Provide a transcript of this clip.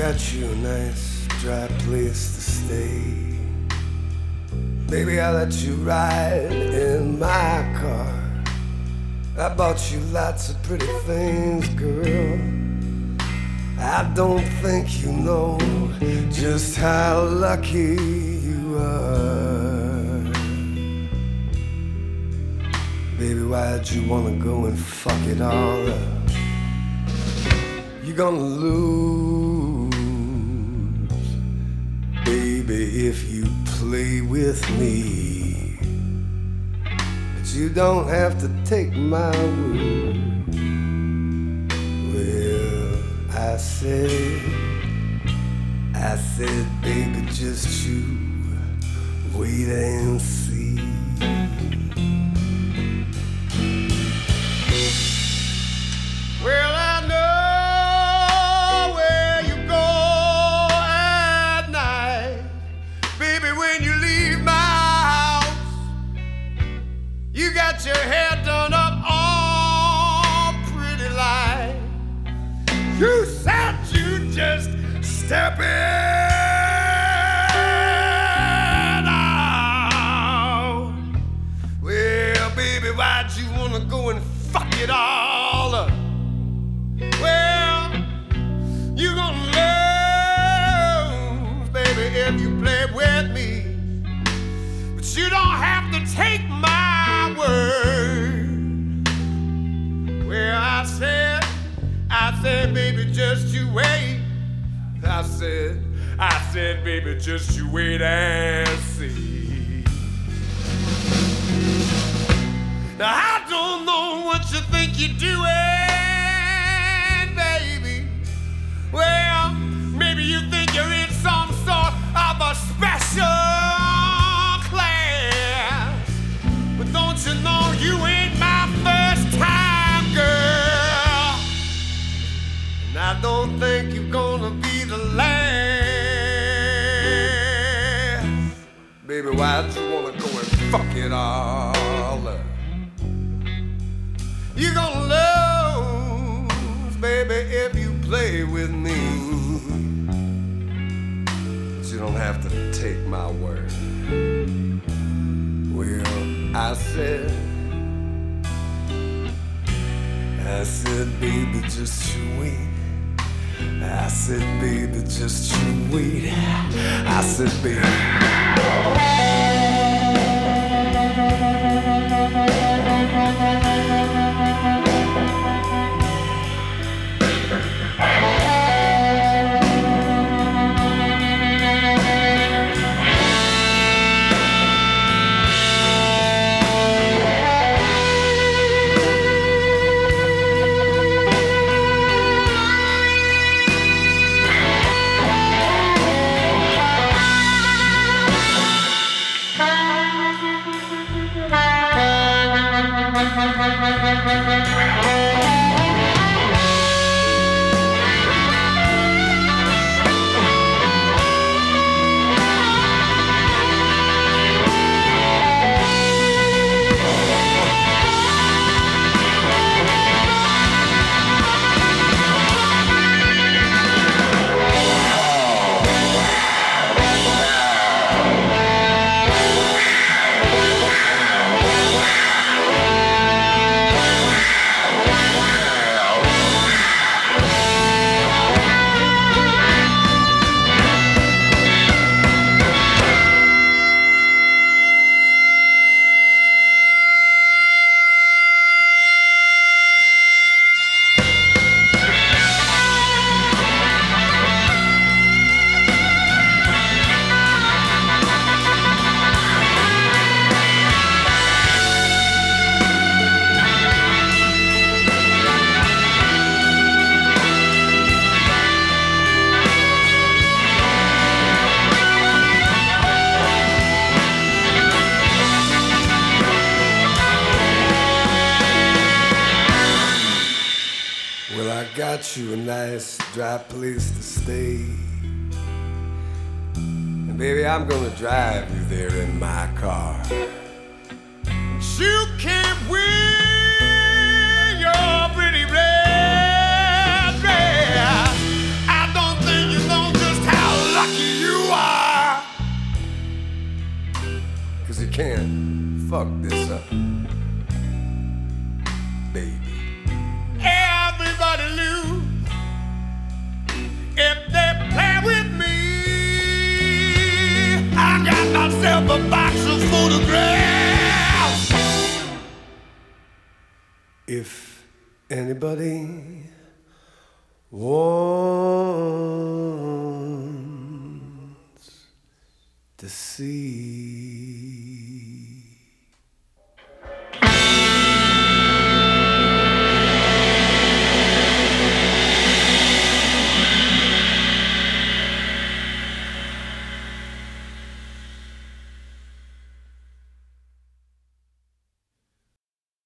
got you a nice dry place to stay. Baby, I let you ride in my car. I bought you lots of pretty things, girl. I don't think you know just how lucky you are. Baby, why'd you wanna go and fuck it all up? You're gonna lose, baby, if you play with me. But you don't have to take my word. Well, I said, baby, just you wait and see. Well, I know where you go at night, baby, when you leave my house. You got your hair done up all pretty light. You said you just step in out. Well, baby, why'd you wanna go and fuck it all up? Well, you gonna lose, baby, if you play with me. But you don't have to take my word. Well, I said, baby, just you wait. I said, baby, just you wait and see. Now, I don't know what you think you're doing, baby. Well, maybe you think you're in some sort of a special class. But don't you know you ain't my first time, girl? And I don't think you're gonna be the last. Baby, why'd you wanna go and fuck it all up? You're gonna lose, baby, if you play with me. But you don't have to take my word. Well, I said, baby, just you wait. I said, baby, just you wait. I said, baby. Got you a nice dry place to stay. And baby, I'm gonna drive you there in my car. You can't win your pretty red dress. I don't think you know baby. Everybody lose if they play with me. I got myself a box of photographs. If anybody wants to see